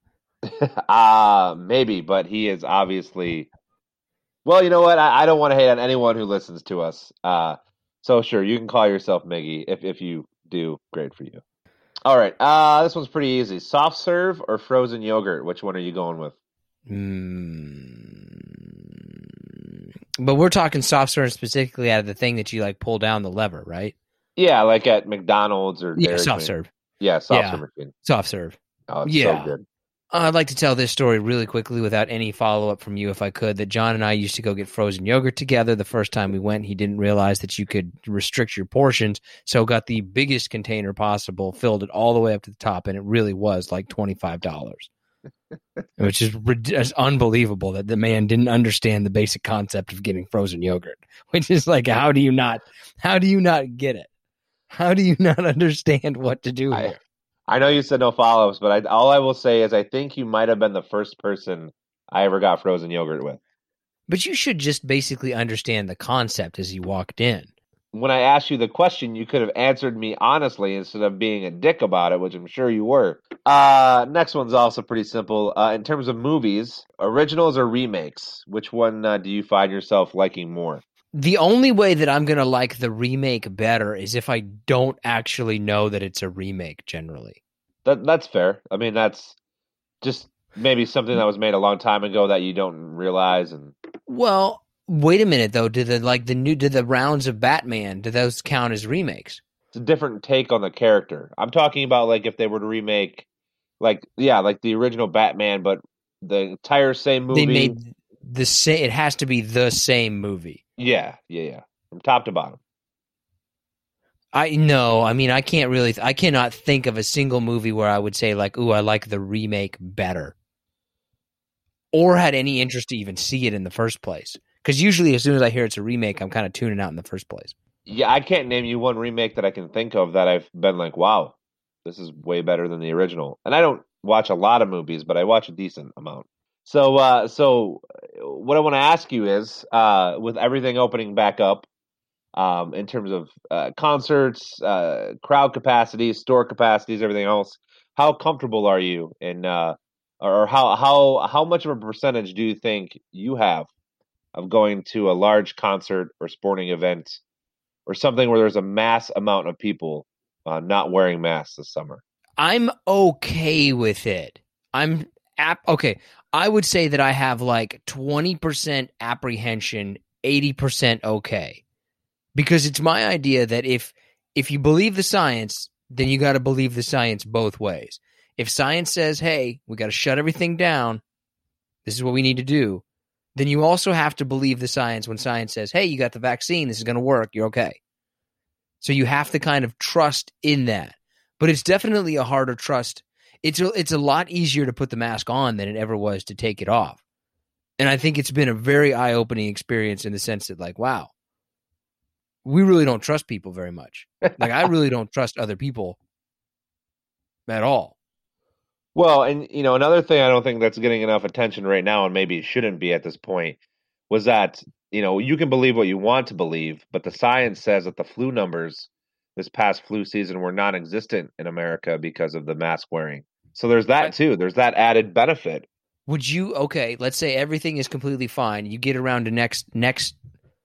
Maybe, but he is obviously... Well, you know what? I don't want to hate on anyone who listens to us. So sure, you can call yourself Miggy. If you do, great for you. All right. This one's pretty easy. Soft serve or frozen yogurt? Which one are you going with? But we're talking soft serve specifically out of the thing that you like pull down the lever, right? Yeah, like at McDonald's or Dairy soft Queen. serve. Yeah, soft serve machine. Soft serve. Oh, it's so good. I'd like to tell this story really quickly without any follow-up from you if I could, that John and I used to go get frozen yogurt together. The first time we went, he didn't realize that you could restrict your portions, so got the biggest container possible, filled it all the way up to the top, and it really was like $25. Which is unbelievable that the man didn't understand the basic concept of getting frozen yogurt. Which is like, how do you not get it? How do you not understand what to do here? I know you said no follow-ups, but all I will say is I think you might have been the first person I ever got frozen yogurt with. But you should just basically understand the concept as you walked in. When I asked you the question, you could have answered me honestly instead of being a dick about it, which I'm sure you were. Next one's also pretty simple. In terms of movies, originals or remakes, which one do you find yourself liking more? The only way that I'm going to like the remake better is if I don't actually know that it's a remake generally. That's fair. I mean, that's just maybe something that was made a long time ago that you don't realize. And Well, wait a minute though. Did the rounds of Batman, do those count as remakes? it's a different take on the character. I'm talking about like if they were to remake, like the original Batman, but the entire same movie. They made the same. It has to be the same movie. Yeah, from top to bottom. I mean, I cannot think of a single movie where I would say like, ooh, I like the remake better, or had any interest to even see it in the first place. Because usually, as soon as I hear it's a remake, I'm kind of tuning out in the first place. Yeah, I can't name you one remake that I can think of that I've been like, wow, this is way better than the original. And I don't watch a lot of movies, but I watch a decent amount. So what I want to ask you is, with everything opening back up, in terms of concerts, crowd capacities, store capacities, everything else, how comfortable are you in, or how much of a percentage do you think you have of going to a large concert or sporting event or something where there's a mass amount of people not wearing masks this summer? I'm okay with it. Okay. I would say that I have like 20% apprehension, 80% okay. Because it's my idea that if you believe the science, then you got to believe the science both ways. If science says, hey, we got to shut everything down, this is what we need to do, then you also have to believe the science when science says, hey, you got the vaccine, this is going to work, you're okay. So you have to kind of trust in that. But it's definitely a harder trust. It's a lot easier to put the mask on than it ever was to take it off. And I think it's been a very eye-opening experience in the sense that, like, wow, we really don't trust people very much. Like, I really don't trust other people at all. Well, and another thing I don't think that's getting enough attention right now, and maybe it shouldn't be at this point, was that you can believe what you want to believe, but the science says that the flu numbers this past flu season were non-existent in America because of the mask wearing. So there's that too. There's that added benefit. Would you? Okay, let's say everything is completely fine. You get around to next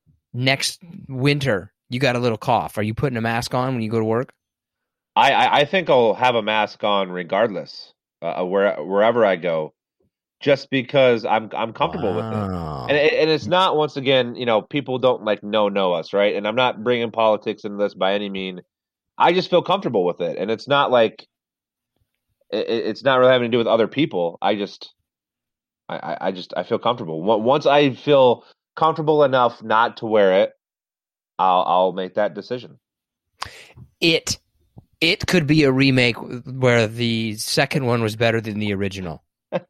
winter, you got a little cough. Are you putting a mask on when you go to work? I think I'll have a mask on regardless, wherever I go, just because I'm comfortable with it. And it's not, once again, people don't know us, right? And I'm not bringing politics into this by any mean. I just feel comfortable with it, and it's not like it's not really having to do with other people. I feel comfortable. Once I feel comfortable enough not to wear it, I'll make that decision. It could be a remake where the second one was better than the original.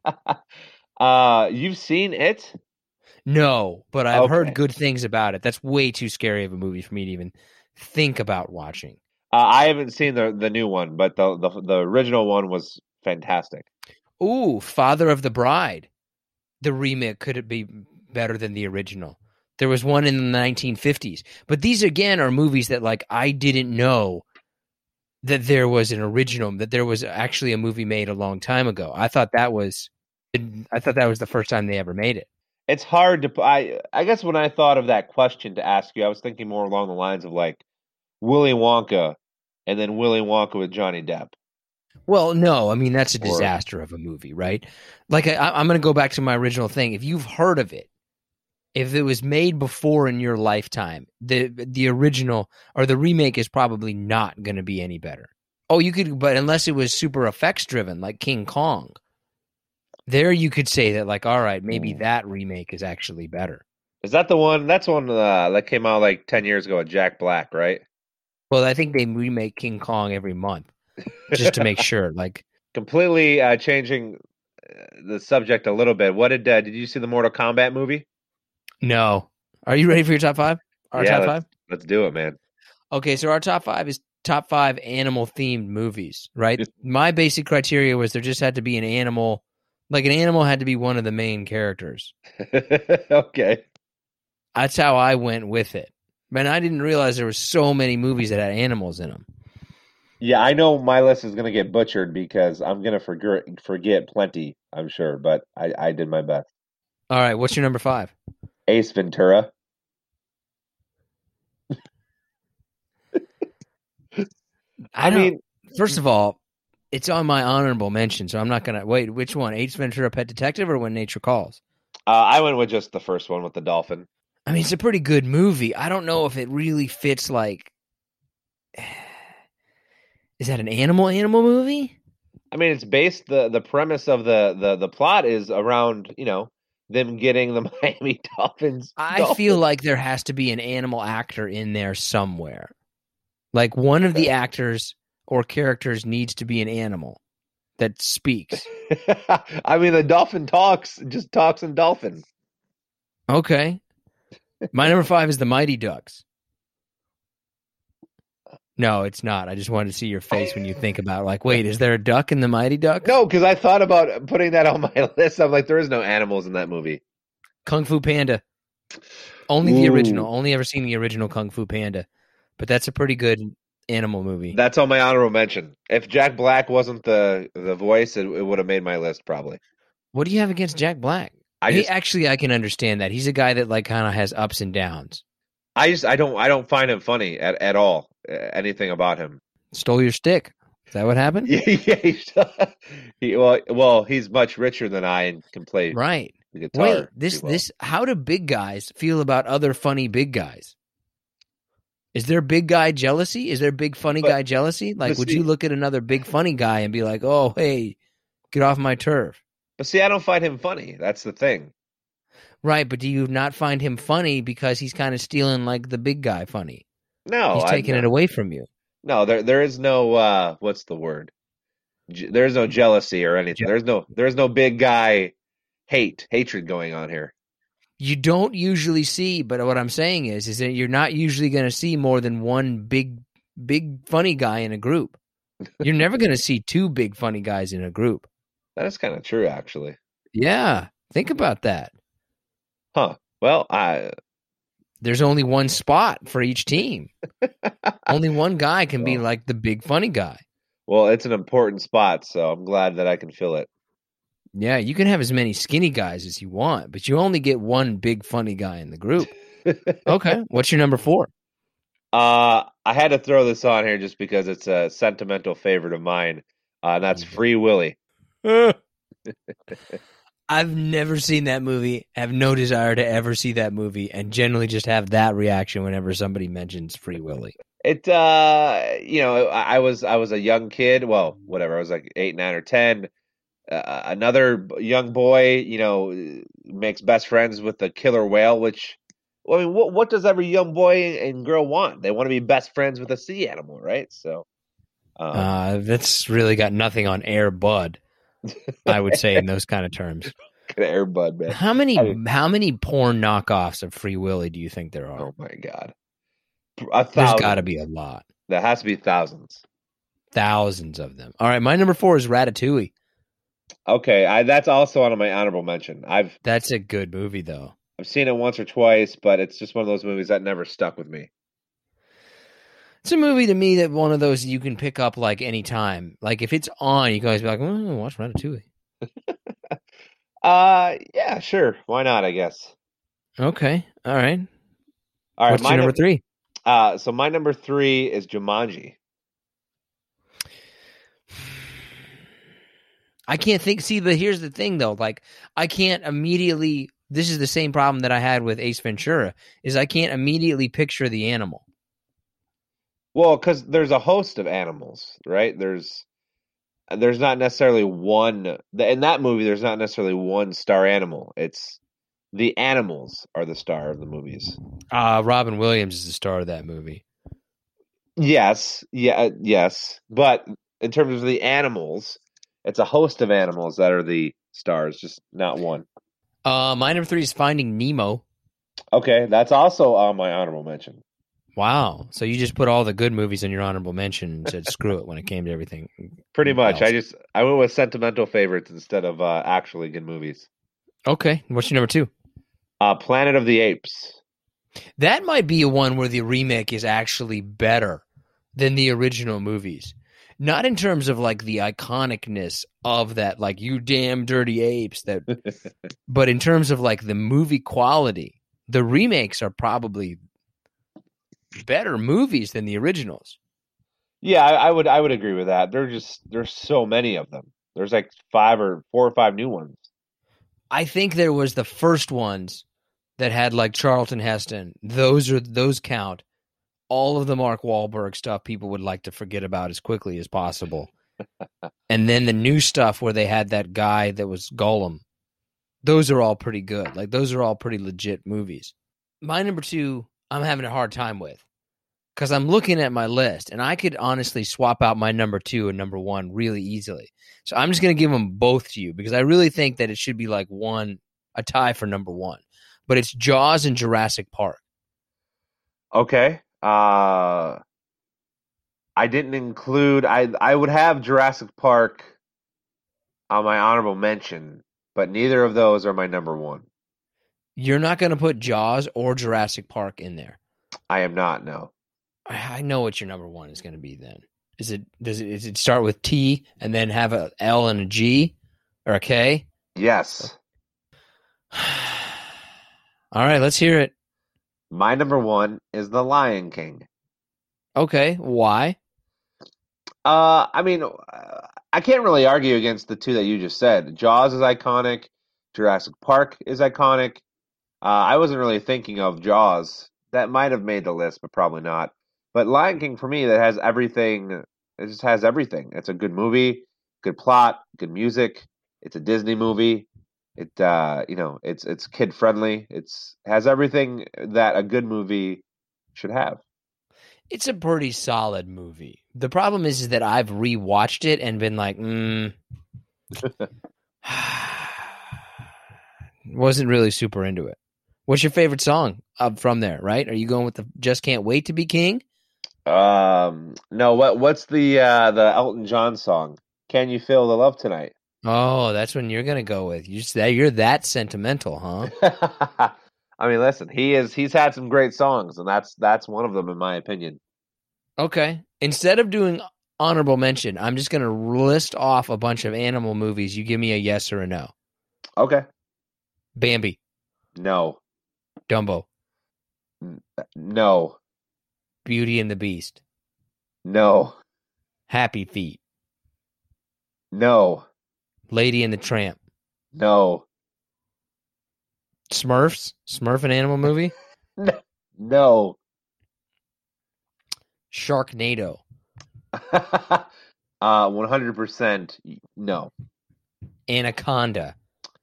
You've seen it? No, but I've heard good things about it. That's way too scary of a movie for me to even think about watching. I haven't seen the new one, but the original one was fantastic. Ooh, Father of the Bride. The remake could be better than the original. There was one in the 1950s. But these, again, are movies that, like, I didn't know that there was an original, that there was actually a movie made a long time ago. I thought that was the first time they ever made it. It's hard to... I guess when I thought of that question to ask you, I was thinking more along the lines of, like, Willy Wonka and then Willy Wonka with Johnny Depp. Well, no, I mean, that's a disaster of a movie, right? Like, I'm going to go back to my original thing. If you've heard of it, if it was made before in your lifetime, the original or the remake is probably not going to be any better. Oh, you could, but unless it was super effects driven, like King Kong, there you could say that, like, all right, maybe that remake is actually better. Is that the one? That's one that came out like 10 years ago with Jack Black, right? Well, I think they remake King Kong every month just to make sure. Like, completely changing the subject a little bit. What did you see the Mortal Kombat movie? No. Are you ready for your top five? Top five? Let's do it, man. Okay, so our top five is top 5 animal-themed movies, right? My basic criteria was there just had to be an animal. Like, an animal had to be one of the main characters. Okay. That's how I went with it. Man, I didn't realize there were so many movies that had animals in them. Yeah, I know my list is going to get butchered because I'm going to forget plenty, I'm sure, but I did my best. All right, what's your number 5? Ace Ventura. I mean, first of all, It's on my honorable mention, so I'm not going to... Wait, which one? Ace Ventura, Pet Detective, or When Nature Calls? I went with just the first one with the dolphin. I mean, it's a pretty good movie. I don't know if it really fits, like... Is that an animal movie? I mean, it's based... The premise of the plot is around, them getting the Miami Dolphins. I feel like there has to be an animal actor in there somewhere. Like, one of the actors or characters needs to be an animal that speaks. I mean, the dolphin talks in dolphin. Okay. My number 5 is the Mighty Ducks. No, it's not. I just wanted to see your face when you think about it. Like, wait, is there a duck in the Mighty Ducks? No, because I thought about putting that on my list. I'm like, there is no animals in that movie. Kung Fu Panda. Only the original. Only ever seen the original Kung Fu Panda. But that's a pretty good animal movie. That's on my honorable mention. If Jack Black wasn't the voice, it would have made my list probably. What do you have against Jack Black? I can understand that. He's a guy that like kind of has ups and downs. I don't find him funny at all. Anything about him. Stole your stick. Is that what happened? Well, he's much richer than I and can play right. the guitar. Wait, this. How do big guys feel about other funny big guys? Is there big guy jealousy? Is there big funny guy jealousy? Like, would you look at another big funny guy and be like, "Oh, hey, get off my turf"? But see, I don't find him funny. That's the thing. Right, but do you not find him funny because he's kind of stealing like the big guy funny? No, he's taking it away from you. No, there is no what's the word? There's no jealousy or anything. There's no big guy hatred going on here. You don't usually see, but what I'm saying is that you're not usually going to see more than one big funny guy in a group. You're never going to see two big funny guys in a group. That is kind of true, actually. Yeah, think about that. Huh. Well, there's only one spot for each team. Only one guy can be like the big funny guy. Well, it's an important spot, so I'm glad that I can fill it. Yeah, you can have as many skinny guys as you want, but you only get one big funny guy in the group. Okay, what's your number 4? I had to throw this on here just because it's a sentimental favorite of mine, and that's Free Willy. I've never seen that movie, have no desire to ever see that movie, and generally just have that reaction whenever somebody mentions Free Willy. It, I was a young kid. Well, whatever. I was like 8, 9, or 10. Another young boy, makes best friends with the killer whale. Which, I mean, what does every young boy and girl want? They want to be best friends with a sea animal, right? So, that's really got nothing on Air Bud. I would say in those kind of terms. Air Bud, man. How many porn knockoffs of Free Willy do you think there are? Oh my God. There's got to be a lot. There has to be thousands. Thousands of them. All right, my number 4 is Ratatouille. Okay, that's also on my honorable mention. That's a good movie, though. I've seen it once or twice, but it's just one of those movies that never stuck with me. It's a movie to me that one of those you can pick up like any time. Like if it's on, you guys be like, watch Ratatouille. Yeah, sure. Why not? I guess. Okay. All right. All right. What's your number 3? So my number 3 is Jumanji. I can't think. See, but here's the thing, though. Like, I can't immediately. This is the same problem that I had with Ace Ventura. Is I can't immediately picture the animal. Well, because there's a host of animals, right? There's not necessarily one in that movie. There's not necessarily one star animal. It's the animals are the star of the movies. Robin Williams is the star of that movie. Yes, yes. But in terms of the animals, it's a host of animals that are the stars, just not one. My number 3 is Finding Nemo. Okay, that's also on my honorable mention. Wow. So you just put all the good movies in your honorable mention and said screw it when it came to everything. Pretty much. Else. I went with sentimental favorites instead of actually good movies. Okay. What's your number 2? Planet of the Apes. That might be a one where the remake is actually better than the original movies. Not in terms of like the iconicness of that, like you damn dirty apes, but in terms of like the movie quality. The remakes are probably better movies than the originals. Yeah, I would agree with that. There's so many of them. There's like 4 or 5 new ones. I think there was the first ones that had like Charlton Heston. Those count. All of the Mark Wahlberg stuff people would like to forget about as quickly as possible. And then the new stuff where they had that guy that was Gollum. Those are all pretty good. Like, those are all pretty legit movies. My number 2, I'm having a hard time with. Because I'm looking at my list, and I could honestly swap out my number 2 and number 1 really easily. So I'm just going to give them both to you, because I really think that it should be like a tie for number 1. But it's Jaws and Jurassic Park. Okay. I didn't include. I would have Jurassic Park on my honorable mention, but neither of those are my number 1. You're not going to put Jaws or Jurassic Park in there. I am not. No. I know what your number 1 is going to be. Then does it start with T and then have a L and a G or a K? Yes. All right, let's hear it. My number 1 is The Lion King. Okay, why? I mean, I can't really argue against the 2 that you just said. Jaws is iconic. Jurassic Park is iconic. I wasn't really thinking of Jaws. That might have made the list, but probably not. But Lion King, for me, that has everything. It just has everything. It's a good movie, good plot, good music. It's a Disney movie. It's kid friendly. Has everything that a good movie should have. It's a pretty solid movie. The problem is that I've rewatched it and been like, wasn't really super into it. What's your favorite song from there? Right? Are you going with the "Just Can't Wait to Be King"? No. What's the Elton John song? Can You Feel the Love Tonight? Oh, that's when you're gonna go with. You're that sentimental, huh? I mean, listen, he's had some great songs, and that's one of them in my opinion. Okay. Instead of doing honorable mention, I'm just gonna list off a bunch of animal movies. You give me a yes or a no. Okay. Bambi. No. Dumbo. No. Beauty and the Beast. No. Happy Feet. No. Lady and the Tramp. No. Smurfs? Smurf an animal movie? No. Sharknado. 100% no. Anaconda.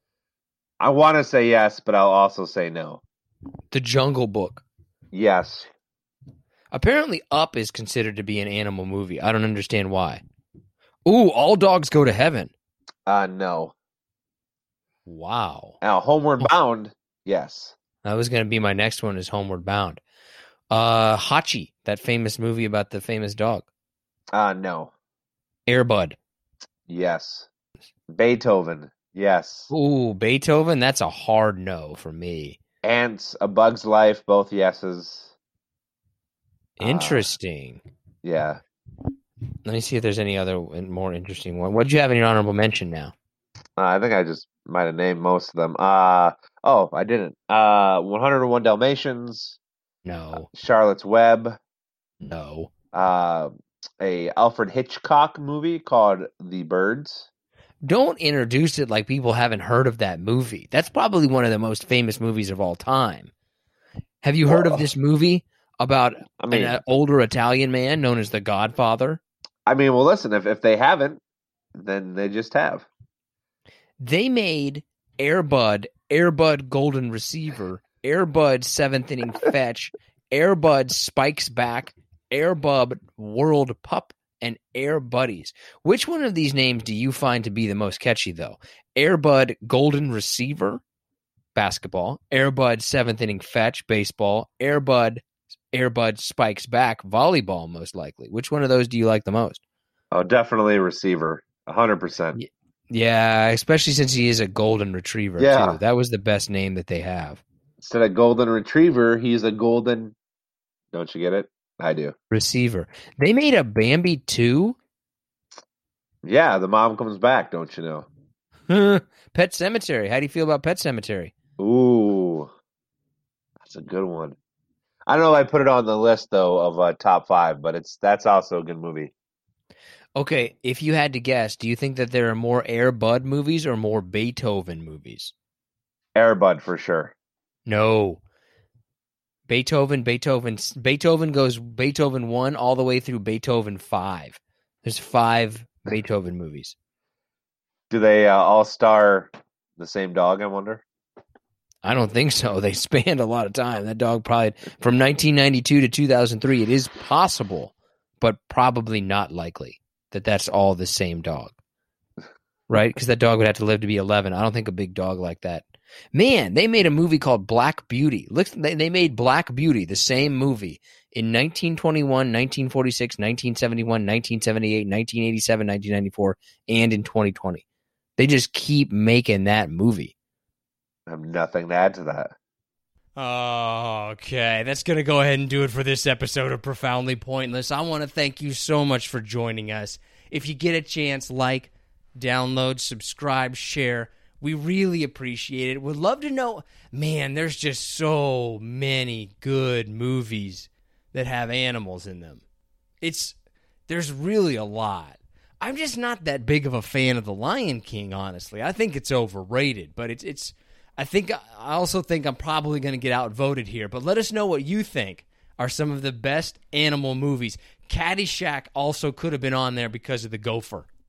I want to say yes, but I'll also say no. The Jungle Book. Yes. Apparently Up is considered to be an animal movie. I don't understand why. Ooh, All Dogs Go to Heaven. No. Wow. Now, Homeward Bound, yes. That was going to be my next one is Homeward Bound. Hachi, that famous movie about the famous dog. No. Air Bud. Yes. Beethoven, yes. Ooh, Beethoven, that's a hard no for me. Ants, A Bug's Life, both yeses. Interesting. Yeah. Let me see if there's any other more interesting one. What did you have in your honorable mention now? I think I just might have named most of them. I didn't. 101 Dalmatians. No. Charlotte's Web. No. A Alfred Hitchcock movie called The Birds. Don't introduce it like people haven't heard of that movie. That's probably one of the most famous movies of all time. Have you heard of this movie about an older Italian man known as the Godfather? I mean, well, listen, if they haven't, then they just have. They made Air Bud Golden Receiver, Air Bud 7th Inning Fetch, Air Bud Spikes Back, Air Bud World Pup, and Air Buddies. Which one of these names do you find to be the most catchy, though? Air Bud Golden Receiver, basketball, Air Bud 7th Inning Fetch, baseball, Air Bud Spikes Back, volleyball, most likely. Which one of those do you like the most? Oh, definitely Receiver, 100%. Yeah, especially since he is a golden retriever, too. That was the best name that they have. Instead of golden retriever, he's a golden... Don't you get it? I do. Receiver. They made a Bambi 2? Yeah, the mom comes back, don't you know? Pet Sematary. How do you feel about Pet Sematary? Ooh, that's a good one. I don't know if I put it on the list though of top 5, but that's also a good movie. Okay, if you had to guess, do you think that there are more Air Bud movies or more Beethoven movies? Air Bud for sure. No. Beethoven goes Beethoven 1 all the way through Beethoven 5. There's 5 Beethoven movies. Do they all star the same dog, I wonder? I don't think so. They spanned a lot of time. That dog probably, from 1992 to 2003, it is possible, but probably not likely that that's all the same dog. Right? Because that dog would have to live to be 11. I don't think a big dog like that. Man, they made a movie called Black Beauty. Look, they made Black Beauty, the same movie, in 1921, 1946, 1971, 1978, 1987, 1994, and in 2020. They just keep making that movie. I have nothing to add to that. Okay, that's going to go ahead and do it for this episode of Profoundly Pointless. I want to thank you so much for joining us. If you get a chance, like, download, subscribe, share. We really appreciate it. Would love to know, man, there's just so many good movies that have animals in them. There's really a lot. I'm just not that big of a fan of The Lion King, honestly. I think it's overrated, but I also think I'm probably going to get outvoted here. But let us know what you think are some of the best animal movies. Caddyshack also could have been on there because of the gopher.